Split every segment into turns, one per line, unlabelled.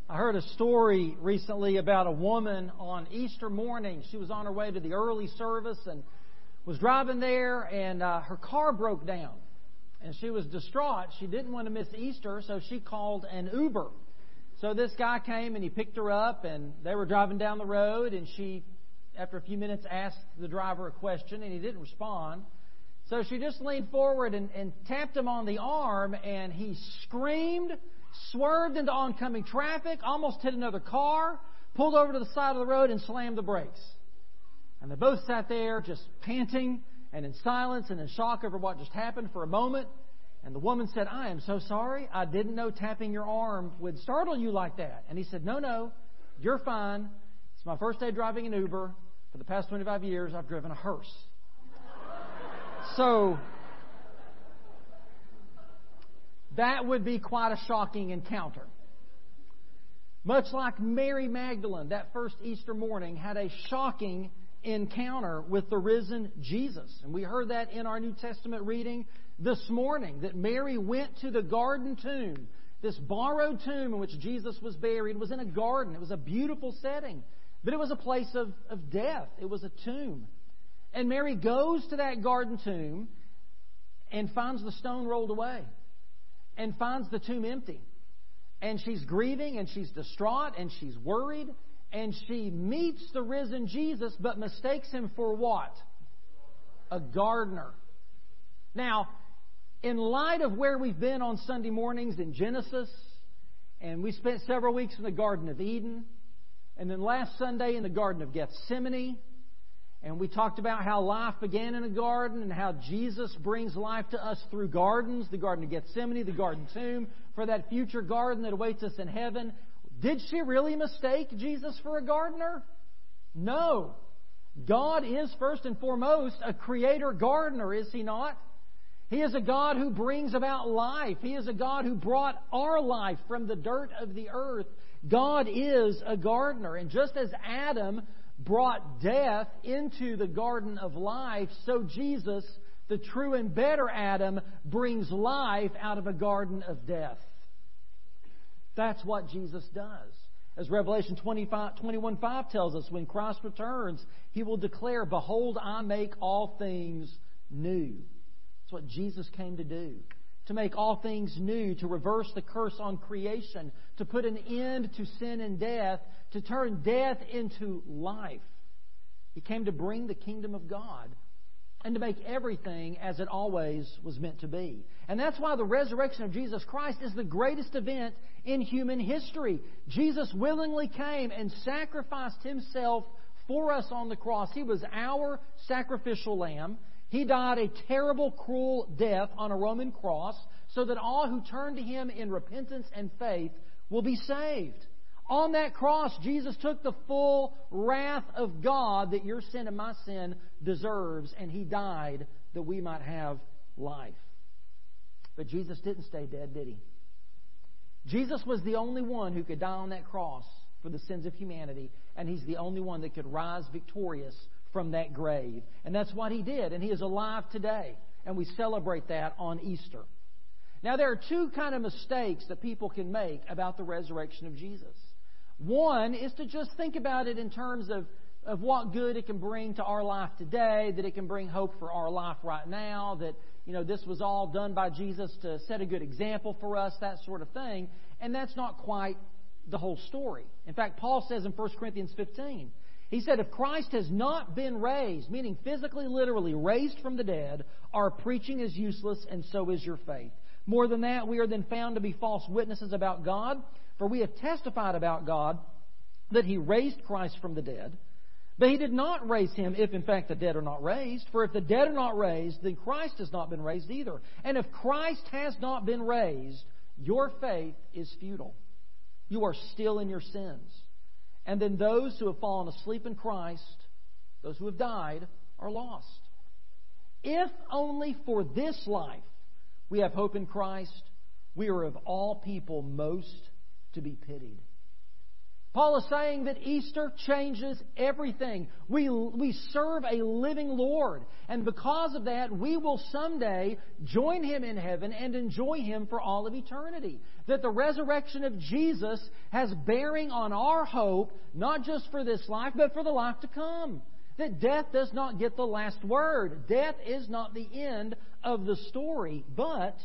I heard a story recently about a woman on Easter morning. She was on her way to the early service and was driving there, and her car broke down. And she was distraught. She didn't want to miss Easter, so she called an Uber. So this guy came and he picked her up, and they were driving down the road, and she, after a few minutes, asked the driver a question, and he didn't respond. So she just leaned forward and tapped him on the arm, and he screamed, swerved into oncoming traffic, almost hit another car, pulled over to the side of the road and slammed the brakes. And they both sat there just panting and in silence and in shock over what just happened for a moment. And the woman said, "I am so sorry. I didn't know tapping your arm would startle you like that." And he said, No, you're fine. It's my first day driving an Uber. For the past 25 years, I've driven a hearse. So that would be quite a shocking encounter. Much like Mary Magdalene, that first Easter morning, had a shocking encounter with the risen Jesus. And we heard that in our New Testament reading this morning, that Mary went to the garden tomb. This borrowed tomb in which Jesus was buried was in a garden. It was a beautiful setting, but it was a place of death. It was a tomb. And Mary goes to that garden tomb and finds the stone rolled away and finds the tomb empty. And she's grieving and she's distraught and she's worried. And she meets the risen Jesus, but mistakes Him for what? A gardener. Now, in light of where we've been on Sunday mornings in Genesis, and we spent several weeks in the Garden of Eden, and then last Sunday in the Garden of Gethsemane, and we talked about how life began in a garden and how Jesus brings life to us through gardens, the Garden of Gethsemane, the garden tomb, for that future garden that awaits us in heaven. Did she really mistake Jesus for a gardener? No. God is first and foremost a creator gardener, is He not? He is a God who brings about life. He is a God who brought our life from the dirt of the earth. God is a gardener. And just as Adam brought death into the garden of life, so Jesus, the true and better Adam, brings life out of a garden of death. That's what Jesus does. As Revelation 21:5 tells us, when Christ returns, He will declare, "Behold, I make all things new." That's what Jesus came to do. To make all things new, to reverse the curse on creation, to put an end to sin and death, to turn death into life. He came to bring the kingdom of God and to make everything as it always was meant to be. And that's why the resurrection of Jesus Christ is the greatest event in human history. Jesus willingly came and sacrificed Himself for us on the cross. He was our sacrificial lamb. He died a terrible, cruel death on a Roman cross so that all who turn to Him in repentance and faith will be saved. On that cross, Jesus took the full wrath of God that your sin and my sin deserves, and He died that we might have life. But Jesus didn't stay dead, did He? Jesus was the only one who could die on that cross for the sins of humanity, and He's the only one that could rise victorious from that grave. And that's what He did, and He is alive today, and we celebrate that on Easter. Now, there are two kind of mistakes that people can make about the resurrection of Jesus. One is to just think about it in terms of what good it can bring to our life today, that it can bring hope for our life right now, that this was all done by Jesus to set a good example for us, that sort of thing. And that's not quite the whole story. In fact, Paul says in 1 Corinthians 15, he said, "If Christ has not been raised," meaning physically, literally raised from the dead, "our preaching is useless, and so is your faith. More than that, we are then found to be false witnesses about God. For we have testified about God that He raised Christ from the dead. But He did not raise Him if in fact the dead are not raised. For if the dead are not raised, then Christ has not been raised either. And if Christ has not been raised, your faith is futile. You are still in your sins. And then those who have fallen asleep in Christ, those who have died, are lost. If only for this life we have hope in Christ, we are of all people most to be pitied." Paul is saying that Easter changes everything. We serve a living Lord. And because of that, we will someday join Him in heaven and enjoy Him for all of eternity. That the resurrection of Jesus has bearing on our hope, not just for this life, but for the life to come. That death does not get the last word. Death is not the end of the story, but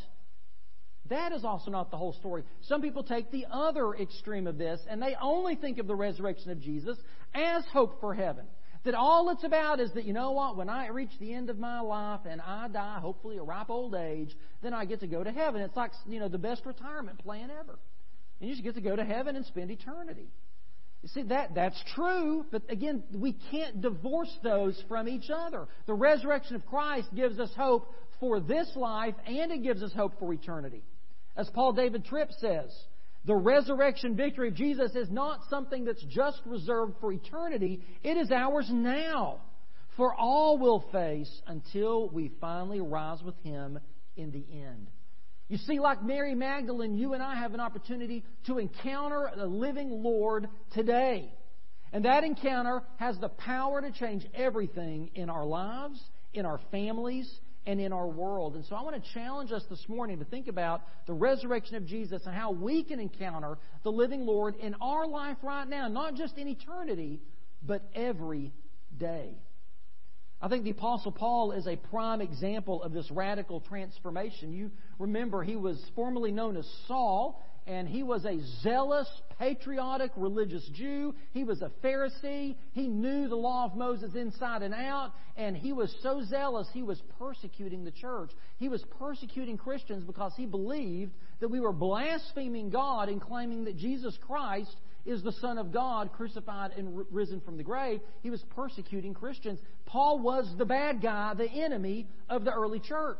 that is also not the whole story. Some people take the other extreme of this, and they only think of the resurrection of Jesus as hope for heaven. That all it's about is that, you know what, when I reach the end of my life and I die, hopefully a ripe old age, then I get to go to heaven. It's like, the best retirement plan ever. And you just get to go to heaven and spend eternity. You see, that's true, but again, we can't divorce those from each other. The resurrection of Christ gives us hope for this life, and it gives us hope for eternity. As Paul David Tripp says, the resurrection victory of Jesus is not something that's just reserved for eternity. It is ours now. For all will face until we finally rise with Him in the end. You see, like Mary Magdalene, you and I have an opportunity to encounter the living Lord today. And that encounter has the power to change everything in our lives, in our families, and in our world. And so I want to challenge us this morning to think about the resurrection of Jesus and how we can encounter the living Lord in our life right now, not just in eternity, but every day. I think the Apostle Paul is a prime example of this radical transformation. You remember he was formerly known as Saul, and he was a zealous, patriotic, religious Jew. He was a Pharisee. He knew the law of Moses inside and out, and he was so zealous he was persecuting the church. He was persecuting Christians because he believed that we were blaspheming God in claiming that Jesus Christ is the Son of God, crucified and risen from the grave. He was persecuting Christians. Paul was the bad guy, the enemy of the early church.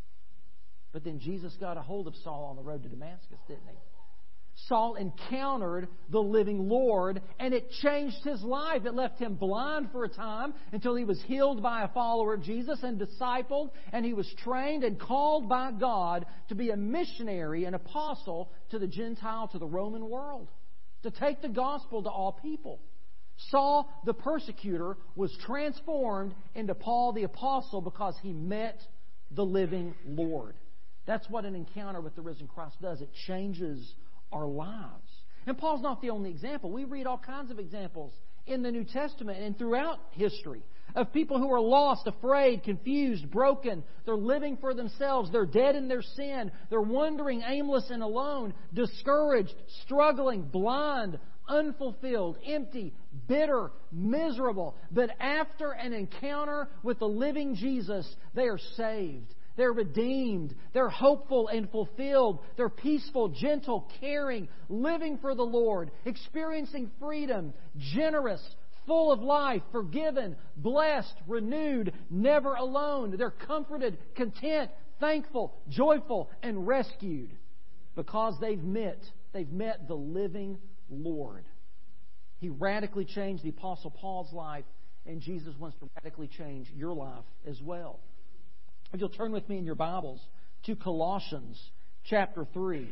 But then Jesus got a hold of Saul on the road to Damascus, didn't he? Saul encountered the living Lord, and it changed his life. It left him blind for a time until he was healed by a follower of Jesus and discipled, and he was trained and called by God to be a missionary, an apostle to the Gentile, to the Roman world, to take the gospel to all people. Saul, the persecutor, was transformed into Paul the apostle because he met the living Lord. That's what an encounter with the risen Christ does. It changes our lives. And Paul's not the only example. We read all kinds of examples in the New Testament and throughout history of people who are lost, afraid, confused, broken. They're living for themselves. They're dead in their sin. They're wandering aimless and alone, discouraged, struggling, blind, unfulfilled, empty, bitter, miserable. But after an encounter with the living Jesus, they are saved. They're redeemed. They're hopeful and fulfilled. They're peaceful, gentle, caring, living for the Lord, experiencing freedom, generous, full of life, forgiven, blessed, renewed, never alone. They're comforted, content, thankful, joyful, and rescued because they've met the living Lord. He radically changed the Apostle Paul's life, and Jesus wants to radically change your life as well. If you'll turn with me in your Bibles to Colossians chapter 3.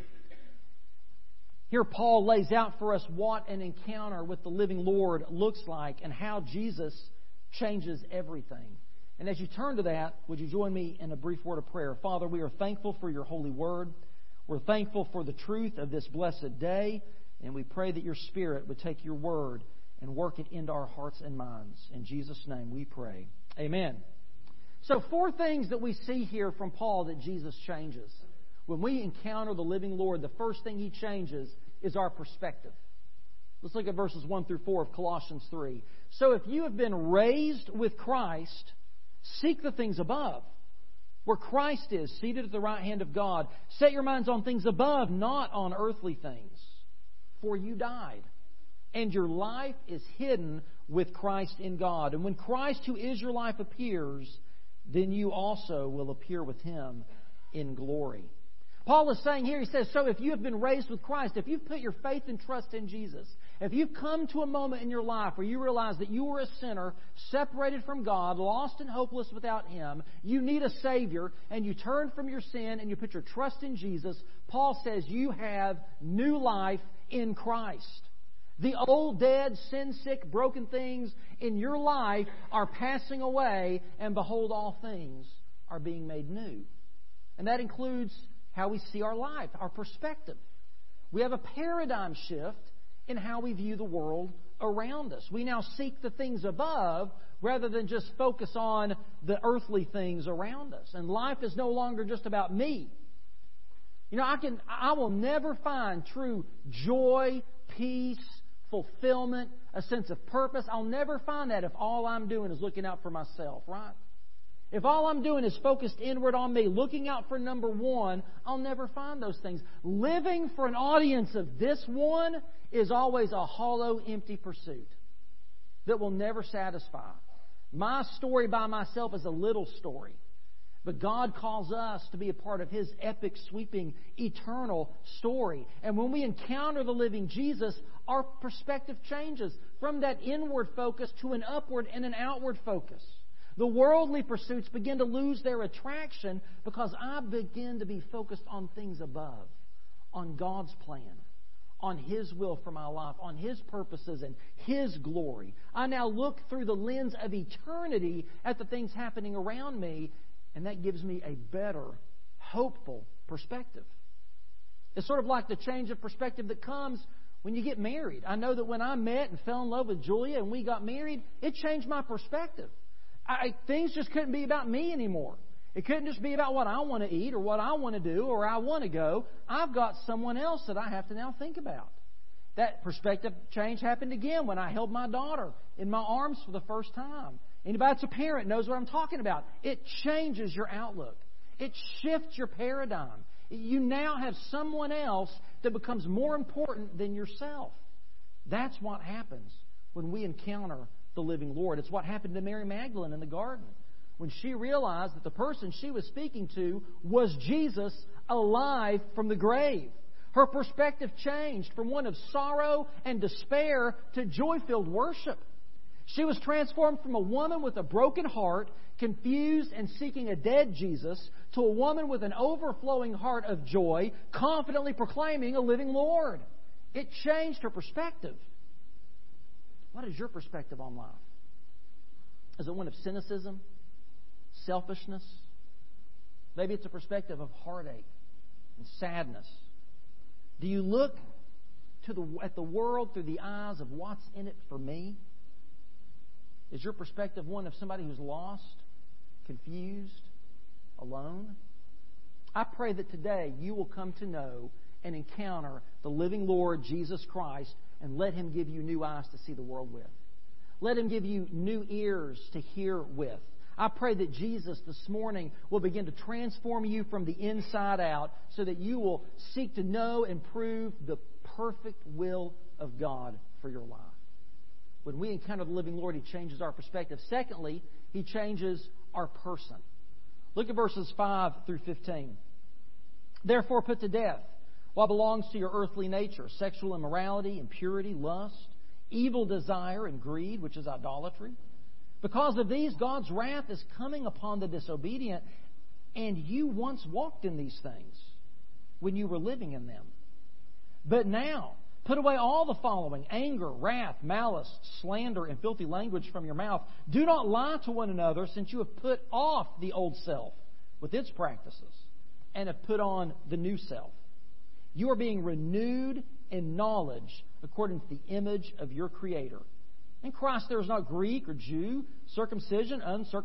Here Paul lays out for us what an encounter with the living Lord looks like and how Jesus changes everything. And as you turn to that, would you join me in a brief word of prayer? Father, we are thankful for your holy word. We're thankful for the truth of this blessed day. And we pray that your Spirit would take your word and work it into our hearts and minds. In Jesus' name we pray. Amen. So 4 things that we see here from Paul that Jesus changes. When we encounter the living Lord, the first thing He changes is our perspective. Let's look at verses 1 through 4 of Colossians 3. So if you have been raised with Christ, seek the things above, where Christ is, seated at the right hand of God. Set your minds on things above, not on earthly things. For you died, and your life is hidden with Christ in God. And when Christ, who is your life, appears, then you also will appear with Him in glory. Paul is saying here, he says, so if you have been raised with Christ, if you've put your faith and trust in Jesus, if you've come to a moment in your life where you realize that you were a sinner, separated from God, lost and hopeless without Him, you need a Savior, and you turn from your sin and you put your trust in Jesus, Paul says you have new life in Christ. The old, dead, sin-sick, broken things in your life are passing away, and behold, all things are being made new. And that includes how we see our life, our perspective. We have a paradigm shift in how we view the world around us. We now seek the things above rather than just focus on the earthly things around us. And life is no longer just about me. You know, I will never find true joy, peace, fulfillment, a sense of purpose. I'll never find that if all I'm doing is looking out for myself, right? If all I'm doing is focused inward on me, looking out for number one, I'll never find those things. Living for an audience of this one is always a hollow, empty pursuit that will never satisfy. My story by myself is a little story. But God calls us to be a part of His epic, sweeping, eternal story. And when we encounter the living Jesus, our perspective changes from that inward focus to an upward and an outward focus. The worldly pursuits begin to lose their attraction because I begin to be focused on things above, on God's plan, on His will for my life, on His purposes and His glory. I now look through the lens of eternity at the things happening around me, and that gives me a better, hopeful perspective. It's sort of like the change of perspective that comes when you get married. I know that when I met and fell in love with Julia and we got married, it changed my perspective. Things just couldn't be about me anymore. It couldn't just be about what I want to eat or what I want to do or where I want to go. I've got someone else that I have to now think about. That perspective change happened again when I held my daughter in my arms for the first time. Anybody that's a parent knows what I'm talking about. It changes your outlook. It shifts your paradigm. You now have someone else that becomes more important than yourself. That's what happens when we encounter the living Lord. It's what happened to Mary Magdalene in the garden. When she realized that the person she was speaking to was Jesus alive from the grave. Her perspective changed from one of sorrow and despair to joy-filled worship. She was transformed from a woman with a broken heart, confused and seeking a dead Jesus, to a woman with an overflowing heart of joy, confidently proclaiming a living Lord. It changed her perspective. What is your perspective on life? Is it one of cynicism, selfishness? Maybe it's a perspective of heartache and sadness. Do you look at the world through the eyes of what's in it for me? Is your perspective one of somebody who's lost, confused, alone? I pray that today you will come to know and encounter the living Lord Jesus Christ, and let Him give you new eyes to see the world with. Let Him give you new ears to hear with. I pray that Jesus this morning will begin to transform you from the inside out so that you will seek to know and prove the perfect will of God for your life. When we encounter the living Lord, He changes our perspective. Secondly, He changes our person. Look at verses 5 through 15. Therefore put to death what belongs to your earthly nature: sexual immorality, impurity, lust, evil desire, and greed, which is idolatry. Because of these, God's wrath is coming upon the disobedient, and you once walked in these things when you were living in them. But now, put away all the following: anger, wrath, malice, slander, and filthy language from your mouth. Do not lie to one another, since you have put off the old self with its practices and have put on the new self. You are being renewed in knowledge according to the image of your Creator. In Christ there is not Greek or Jew, circumcision,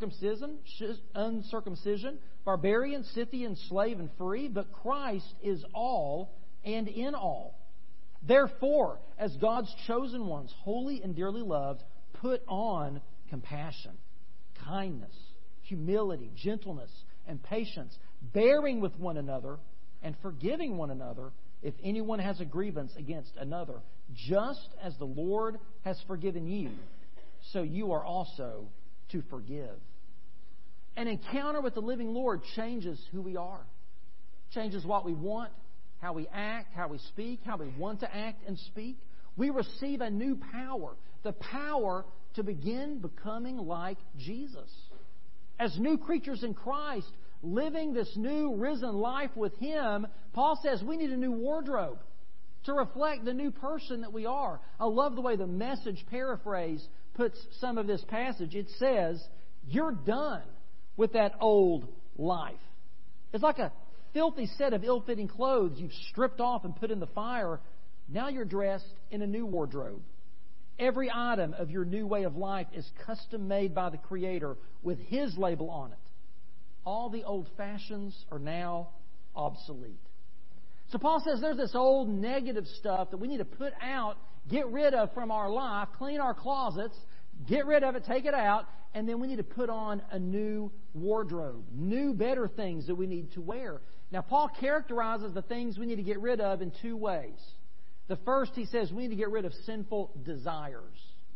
uncircumcision, barbarian, Scythian, slave, and free, but Christ is all and in all. Therefore, as God's chosen ones, holy and dearly loved, put on compassion, kindness, humility, gentleness, and patience, bearing with one another and forgiving one another if anyone has a grievance against another. Just as the Lord has forgiven you, so you are also to forgive. An encounter with the living Lord changes who we are, changes what we want, how we act, how we speak, how we want to act and speak. We receive a new power, the power to begin becoming like Jesus. As new creatures in Christ, living this new risen life with Him, Paul says we need a new wardrobe to reflect the new person that we are. I love the way the Message paraphrase puts some of this passage. It says, you're done with that old life. It's like a filthy set of ill-fitting clothes you've stripped off and put in the fire. Now you're dressed in a new wardrobe. Every item of your new way of life is custom made by the Creator with His label on it. All the old fashions are now obsolete. So Paul says there's this old negative stuff that we need to put out, get rid of from our life, clean our closets, get rid of it, take it out, and then we need to put on a new wardrobe, new, better things that we need to wear. Now, Paul characterizes the things we need to get rid of in two ways. The first, he says, we need to get rid of sinful desires.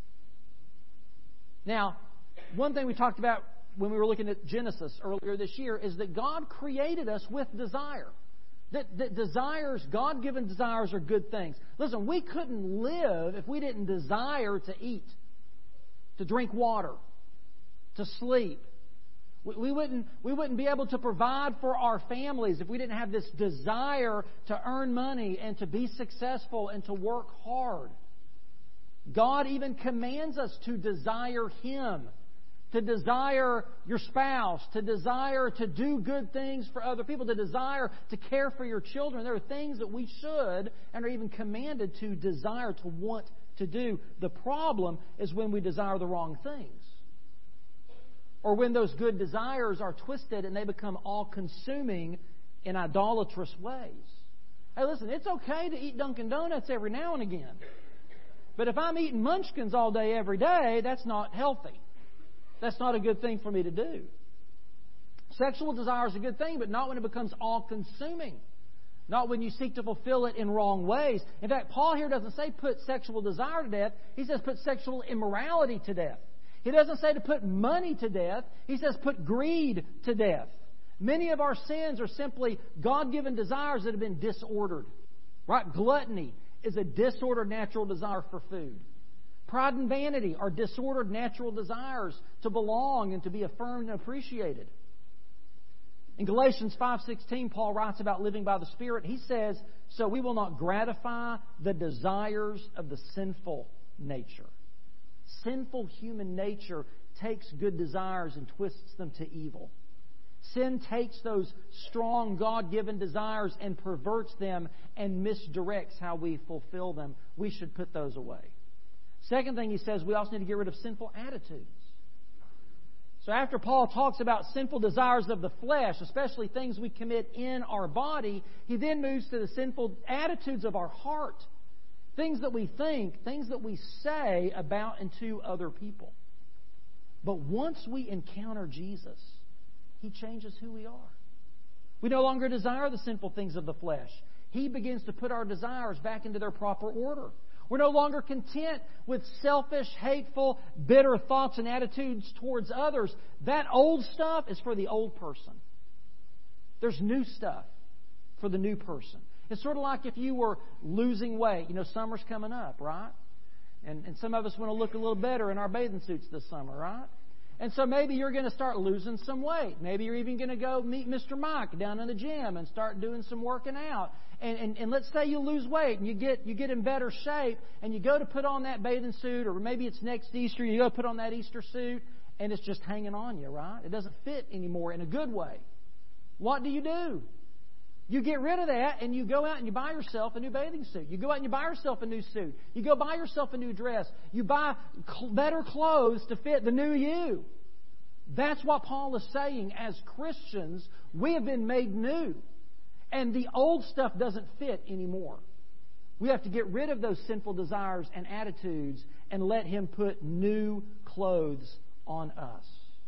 Now, one thing we talked about when we were looking at Genesis earlier this year is that God created us with desire. That desires, God-given desires, are good things. Listen, we couldn't live if we didn't desire to eat, to drink water, to sleep. We wouldn't be able to provide for our families if we didn't have this desire to earn money and to be successful and to work hard. God even commands us to desire Him, to desire your spouse, to desire to do good things for other people, to desire to care for your children. There are things that we should and are even commanded to desire, to want to do. The problem is when we desire the wrong things, or when those good desires are twisted and they become all-consuming in idolatrous ways. Hey, listen, it's okay to eat Dunkin' Donuts every now and again. But if I'm eating Munchkins all day, every day, that's not healthy. That's not a good thing for me to do. Sexual desire is a good thing, but not when it becomes all-consuming. Not when you seek to fulfill it in wrong ways. In fact, Paul here doesn't say put sexual desire to death. He says put sexual immorality to death. He doesn't say to put money to death. He says put greed to death. Many of our sins are simply God-given desires that have been disordered. Right? Gluttony is a disordered natural desire for food. Pride and vanity are disordered natural desires to belong and to be affirmed and appreciated. In Galatians 5:16, Paul writes about living by the Spirit. He says, so we will not gratify the desires of the sinful nature. Sinful human nature takes good desires and twists them to evil. Sin takes those strong God-given desires and perverts them and misdirects how we fulfill them. We should put those away. Second thing he says, we also need to get rid of sinful attitudes. So after Paul talks about sinful desires of the flesh, especially things we commit in our body, he then moves to the sinful attitudes of our heart. Things that we think, things that we say about and to other people. But once we encounter Jesus, He changes who we are. We no longer desire the sinful things of the flesh. He begins to put our desires back into their proper order. We're no longer content with selfish, hateful, bitter thoughts and attitudes towards others. That old stuff is for the old person. There's new stuff for the new person. It's sort of like if you were losing weight. You know, summer's coming up, right? And some of us want to look a little better in our bathing suits this summer, right? And so maybe you're going to start losing some weight. Maybe you're even going to go meet Mr. Mike down in the gym and start doing some working out. And let's say you lose weight and you get in better shape and you go to put on that bathing suit, or maybe it's next Easter, you go put on that Easter suit and it's just hanging on you, right? It doesn't fit anymore in a good way. What do? You get rid of that and you go out and you buy yourself a new bathing suit. You go out and you buy yourself a new suit. You go buy yourself a new dress. You buy better clothes to fit the new you. That's what Paul is saying. As Christians, we have been made new. And the old stuff doesn't fit anymore. We have to get rid of those sinful desires and attitudes and let Him put new clothes on us.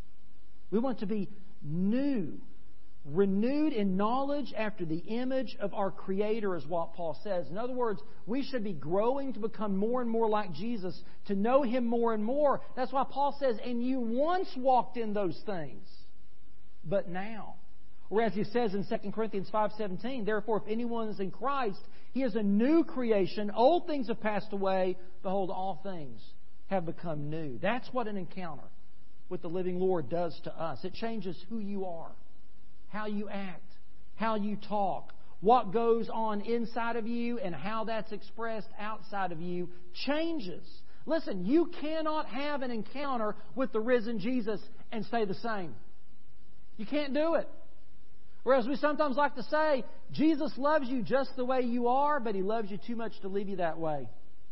We want to be new, renewed in knowledge after the image of our Creator, is what Paul says. In other words, we should be growing to become more and more like Jesus, to know Him more and more. That's why Paul says, and you once walked in those things, but now. Or as he says in 2 Corinthians 5:17, therefore if anyone is in Christ, he is a new creation. Old things have passed away. Behold, all things have become new. That's what an encounter with the living Lord does to us. It changes who you are, how you act, how you talk, what goes on inside of you and how that's expressed outside of you changes. Listen, you cannot have an encounter with the risen Jesus and stay the same. You can't do it. Whereas we sometimes like to say, Jesus loves you just the way you are, but He loves you too much to leave you that way.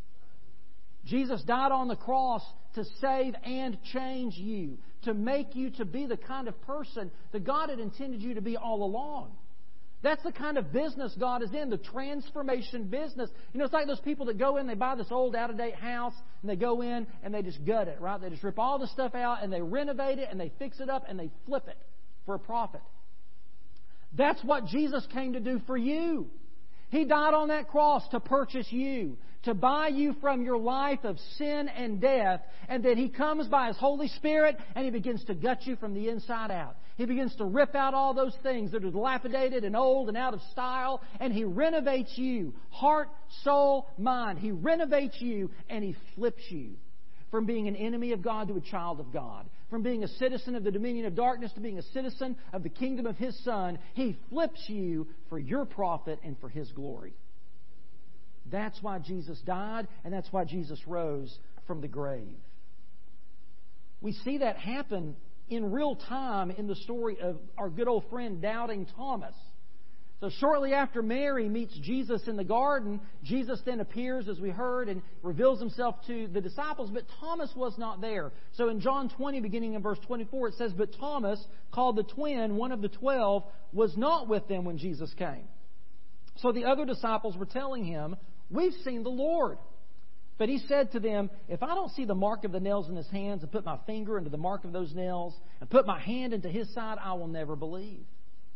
Jesus died on the cross to save and change you, to make you to be the kind of person that God had intended you to be all along. That's the kind of business God is in, the transformation business. You know, it's like those people that go in, they buy this old out-of-date house, and they go in and they just gut it, right? They just rip all the stuff out and they renovate it and they fix it up and they flip it for a profit. That's what Jesus came to do for you. He died on that cross to purchase you, to buy you from your life of sin and death, and then He comes by His Holy Spirit and He begins to gut you from the inside out. He begins to rip out all those things that are dilapidated and old and out of style, and He renovates you, heart, soul, mind. He renovates you and He flips you from being an enemy of God to a child of God, from being a citizen of the dominion of darkness to being a citizen of the kingdom of His Son. He flips you for your profit and for His glory. That's why Jesus died, and that's why Jesus rose from the grave. We see that happen in real time in the story of our good old friend Doubting Thomas. So shortly after Mary meets Jesus in the garden, Jesus then appears, as we heard, and reveals Himself to the disciples, but Thomas was not there. So in John 20, beginning in verse 24, it says, "But Thomas, called the twin, one of the 12, was not with them when Jesus came. So the other disciples were telling Him, 'We've seen the Lord.' But He said to them, 'If I don't see the mark of the nails in His hands and put my finger into the mark of those nails and put my hand into His side, I will never believe.'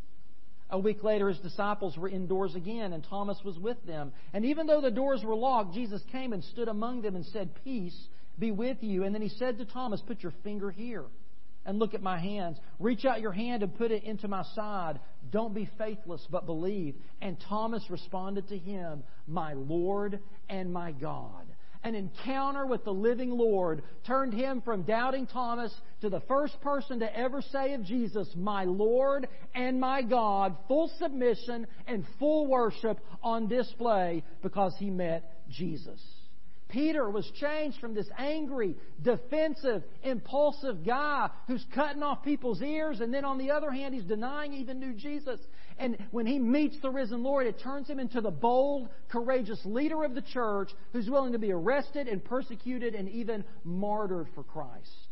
A week later, His disciples were indoors again, and Thomas was with them. And even though the doors were locked, Jesus came and stood among them and said, 'Peace be with you.' And then He said to Thomas, 'Put your finger here and look at my hands. Reach out your hand and put it into my side. Don't be faithless, but believe.' And Thomas responded to Him, 'My Lord and my God.'" An encounter with the living Lord turned him from Doubting Thomas to the first person to ever say of Jesus, "My Lord and my God," full submission and full worship on display because he met Jesus. Peter was changed from this angry, defensive, impulsive guy who's cutting off people's ears, and then on the other hand, he's denying he even knew Jesus. And when he meets the risen Lord, it turns him into the bold, courageous leader of the church who's willing to be arrested and persecuted and even martyred for Christ.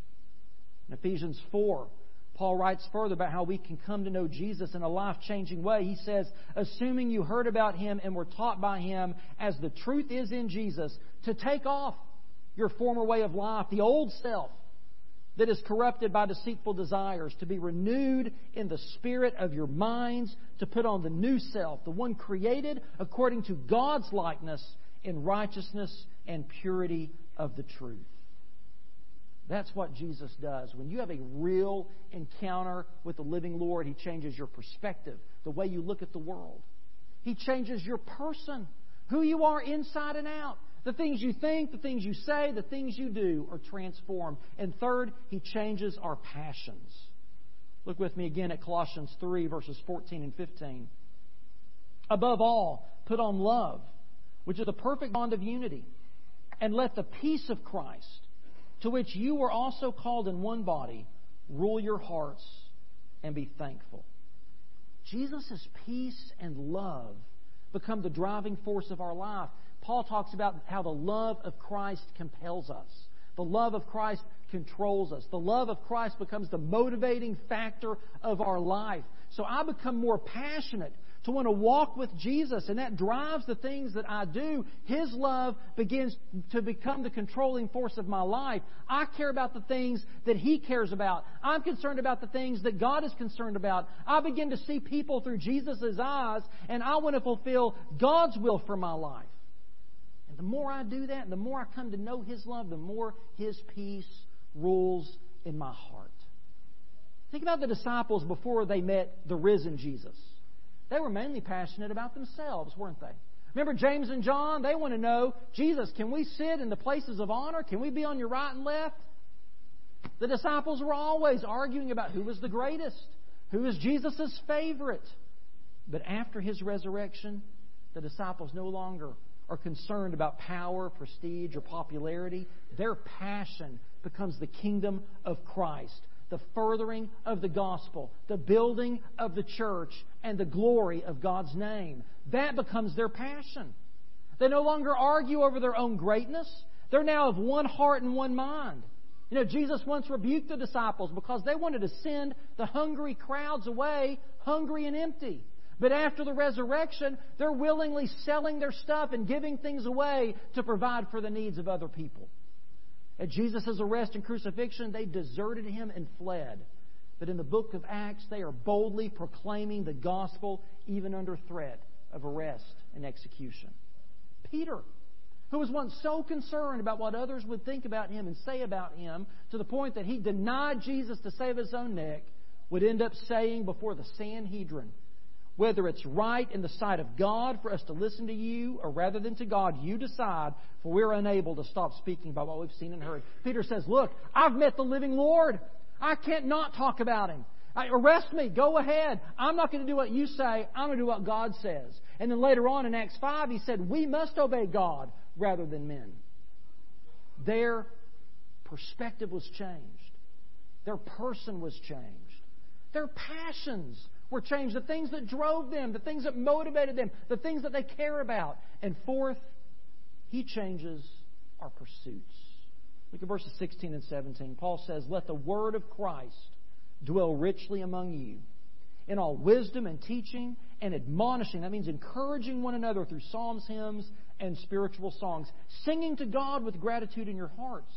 In Ephesians 4, Paul writes further about how we can come to know Jesus in a life-changing way. He says, "Assuming you heard about Him and were taught by Him, as the truth is in Jesus, to take off your former way of life, the old self that is corrupted by deceitful desires, to be renewed in the spirit of your minds, to put on the new self, the one created according to God's likeness in righteousness and purity of the truth." That's what Jesus does. When you have a real encounter with the living Lord, He changes your perspective, the way you look at the world. He changes your person, who you are inside and out. The things you think, the things you say, the things you do are transformed. And third, He changes our passions. Look with me again at Colossians 3, verses 14 and 15. "Above all, put on love, which is the perfect bond of unity, and let the peace of Christ, to which you were also called in one body, rule your hearts and be thankful." Jesus' peace and love become the driving force of our life. Paul talks about how the love of Christ compels us. The love of Christ controls us. The love of Christ becomes the motivating factor of our life. So I become more passionate to want to walk with Jesus, and that drives the things that I do. His love begins to become the controlling force of my life. I care about the things that He cares about. I'm concerned about the things that God is concerned about. I begin to see people through Jesus' eyes, and I want to fulfill God's will for my life. And the more I do that, and the more I come to know His love, the more His peace rules in my heart. Think about the disciples before they met the risen Jesus. They were mainly passionate about themselves, weren't they? Remember James and John? They want to know, "Jesus, can we sit in the places of honor? Can we be on your right and left?" The disciples were always arguing about who was the greatest, who was Jesus' favorite. But after His resurrection, the disciples no longer are concerned about power, prestige, or popularity. Their passion becomes the kingdom of Christ, the furthering of the gospel, the building of the church, and the glory of God's name. That becomes their passion. They no longer argue over their own greatness. They're now of one heart and one mind. You know, Jesus once rebuked the disciples because they wanted to send the hungry crowds away, hungry and empty. But after the resurrection, they're willingly selling their stuff and giving things away to provide for the needs of other people. At Jesus' arrest and crucifixion, they deserted Him and fled. But in the book of Acts, they are boldly proclaiming the gospel even under threat of arrest and execution. Peter, who was once so concerned about what others would think about him and say about him, to the point that he denied Jesus to save his own neck, would end up saying before the Sanhedrin, "Whether it's right in the sight of God for us to listen to you, or rather than to God, you decide, for we're unable to stop speaking about what we've seen and heard." Peter says, "Look, I've met the living Lord. I can't not talk about Him. Arrest me. Go ahead. I'm not going to do what you say. I'm going to do what God says." And then later on in Acts 5, he said, "We must obey God rather than men." Their perspective was changed. Their person was changed. Their passions were changed. The things that drove them, the things that motivated them, the things that they care about. And fourth, He changes our pursuits. Look at verses 16 and 17. Paul says, "Let the word of Christ dwell richly among you, in all wisdom and teaching and admonishing." That means encouraging one another through psalms, hymns, and spiritual songs, singing to God with gratitude in your hearts.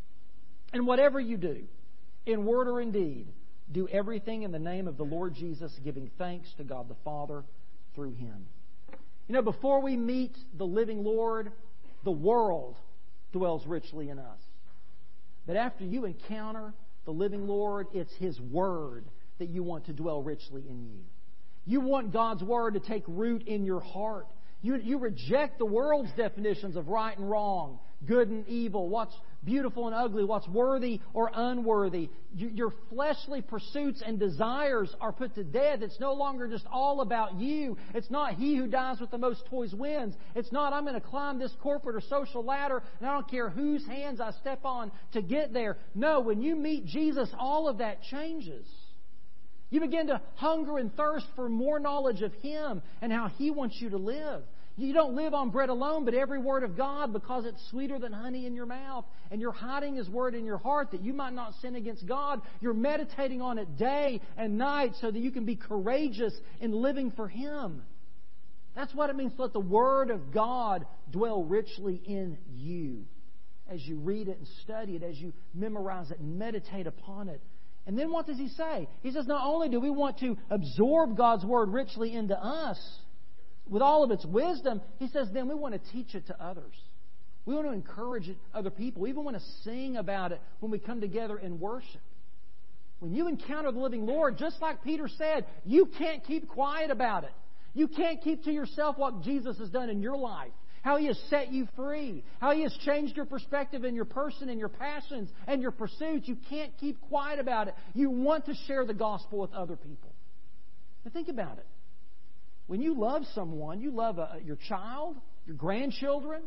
And whatever you do, in word or in deed, do everything in the name of the Lord Jesus, giving thanks to God the Father through Him. You know, before we meet the living Lord, the world dwells richly in us. But after you encounter the living Lord, it's His Word that you want to dwell richly in you. You want God's Word to take root in your heart. You reject the world's definitions of right and wrong, good and evil, what's beautiful and ugly, what's worthy or unworthy. Your fleshly pursuits and desires are put to death. It's no longer just all about you. It's not he who dies with the most toys wins. It's not, I'm going to climb this corporate or social ladder and I don't care whose hands I step on to get there. No, when you meet Jesus, all of that changes. You begin to hunger and thirst for more knowledge of Him and how He wants you to live. You don't live on bread alone, but every word of God, because it's sweeter than honey in your mouth. And you're hiding His Word in your heart that you might not sin against God. You're meditating on it day and night so that you can be courageous in living for Him. That's what it means to let the Word of God dwell richly in you as you read it and study it, as you memorize it and meditate upon it. And then what does he say? He says, not only do we want to absorb God's Word richly into us with all of its wisdom, he says then we want to teach it to others. We want to encourage other people. We even want to sing about it when we come together in worship. When you encounter the living Lord, just like Peter said, you can't keep quiet about it. You can't keep to yourself what Jesus has done in your life. How He has set you free. How He has changed your perspective and your person and your passions and your pursuits. You can't keep quiet about it. You want to share the gospel with other people. Now think about it. When you love someone, you love your child, your grandchildren.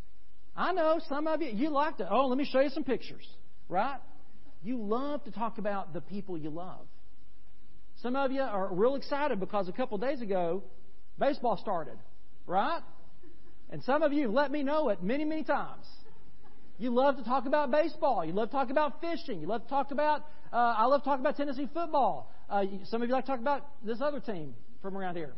I know some of you like to, let me show you some pictures, right? You love to talk about the people you love. Some of you are real excited because a couple of days ago, baseball started, right? And some of you have let me know it many, many times. You love to talk about baseball. You love to talk about fishing. You love to talk about, I love to talk about Tennessee football. Some of you like to talk about this other team from around here.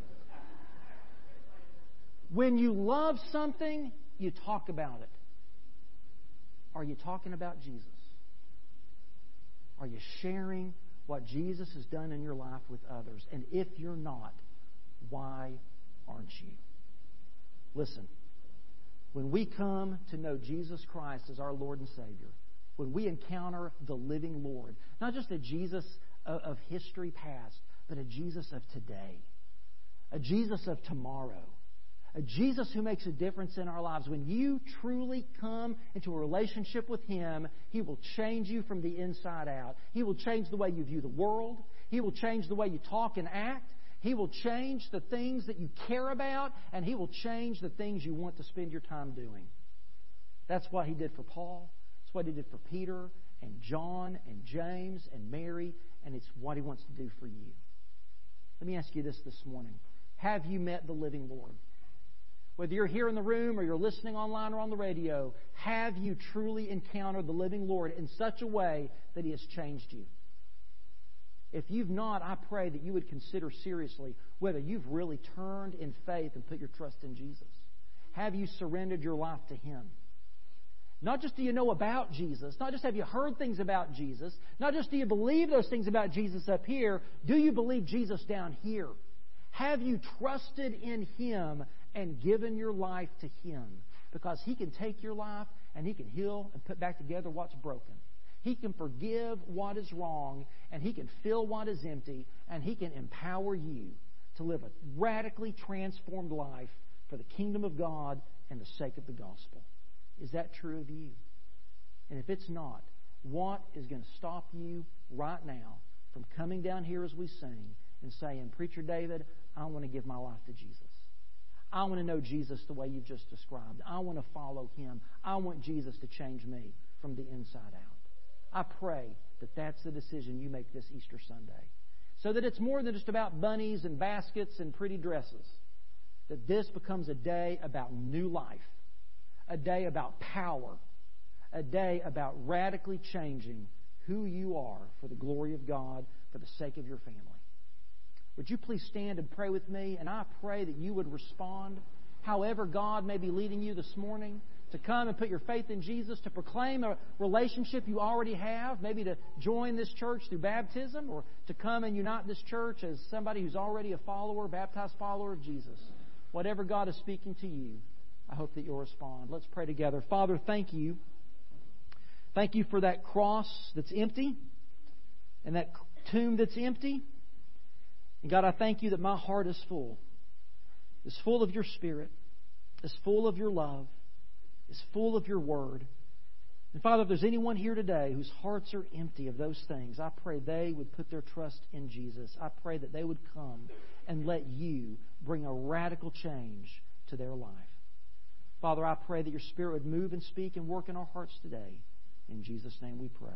When you love something, you talk about it. Are you talking about Jesus? Are you sharing what Jesus has done in your life with others? And if you're not, why aren't you? Listen, when we come to know Jesus Christ as our Lord and Savior, when we encounter the living Lord, not just a Jesus of history past, but a Jesus of today, a Jesus of tomorrow, a Jesus who makes a difference in our lives. When you truly come into a relationship with Him, He will change you from the inside out. He will change the way you view the world. He will change the way you talk and act. He will change the things that you care about, and He will change the things you want to spend your time doing. That's what He did for Paul. That's what He did for Peter and John and James and Mary, and it's what He wants to do for you. Let me ask you this morning. Have you met the living Lord? Whether you're here in the room or you're listening online or on the radio, have you truly encountered the living Lord in such a way that He has changed you? If you've not, I pray that you would consider seriously whether you've really turned in faith and put your trust in Jesus. Have you surrendered your life to Him? Not just do you know about Jesus, not just have you heard things about Jesus, not just do you believe those things about Jesus up here, do you believe Jesus down here? Have you trusted in Him and given your life to Him? Because He can take your life and He can heal and put back together what's broken. He can forgive what is wrong, and He can fill what is empty, and He can empower you to live a radically transformed life for the kingdom of God and the sake of the gospel. Is that true of you? And if it's not, what is going to stop you right now from coming down here as we sing and saying, Preacher David, I want to give my life to Jesus. I want to know Jesus the way you've just described. I want to follow Him. I want Jesus to change me from the inside out. I pray that that's the decision you make this Easter Sunday. So that it's more than just about bunnies and baskets and pretty dresses. That this becomes a day about new life. A day about power. A day about radically changing who you are for the glory of God, for the sake of your family. Would you please stand and pray with me? And I pray that you would respond however God may be leading you this morning, to come and put your faith in Jesus, to proclaim a relationship you already have, maybe to join this church through baptism, or to come and unite this church as somebody who's already a follower, baptized follower of Jesus. Whatever God is speaking to you, I hope that you'll respond. Let's pray together. Father, thank you. Thank you for that cross that's empty and that tomb that's empty. And God, I thank you that my heart is full. It's full of your Spirit. It's full of your love. It's full of your Word. And Father, if there's anyone here today whose hearts are empty of those things, I pray they would put their trust in Jesus. I pray that they would come and let you bring a radical change to their life. Father, I pray that your Spirit would move and speak and work in our hearts today. In Jesus' name we pray.